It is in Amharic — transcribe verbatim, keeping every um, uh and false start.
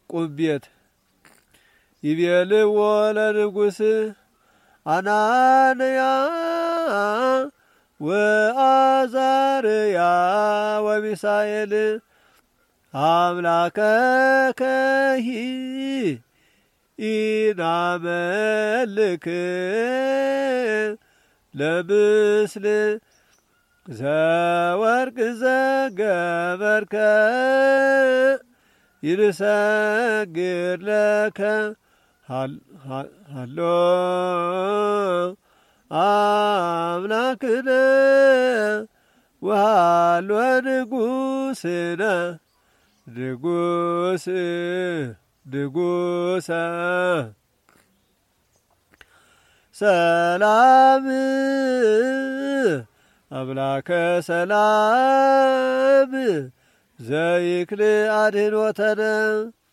ቁም ቤት ይቤልዎ ለንጉሥ አናንያ ወአዛርያ ወሚሳኤል አምላከከሂ ኢናመልክ ለምስል ዘወርቅ ዘገበርከ ይንሰግድ ለከ ሃሎ አምላክነ ወሃሎ ንጉሥነ ንጉሥ ንጉሠ ሰላም አምላከ ሰላም ዘይክል አድኅኖተነ